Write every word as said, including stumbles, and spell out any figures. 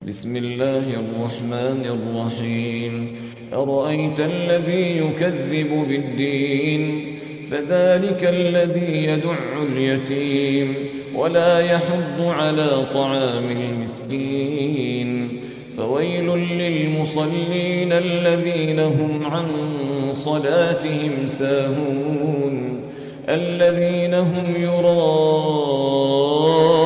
بسم الله الرحمن الرحيم أرأيت الذي يكذب بالدين فذلك الذي يدع اليتيم ولا يحض على طعام المسكين فويل للمصلين الذين هم عن صلاتهم ساهون الذين هم يراءون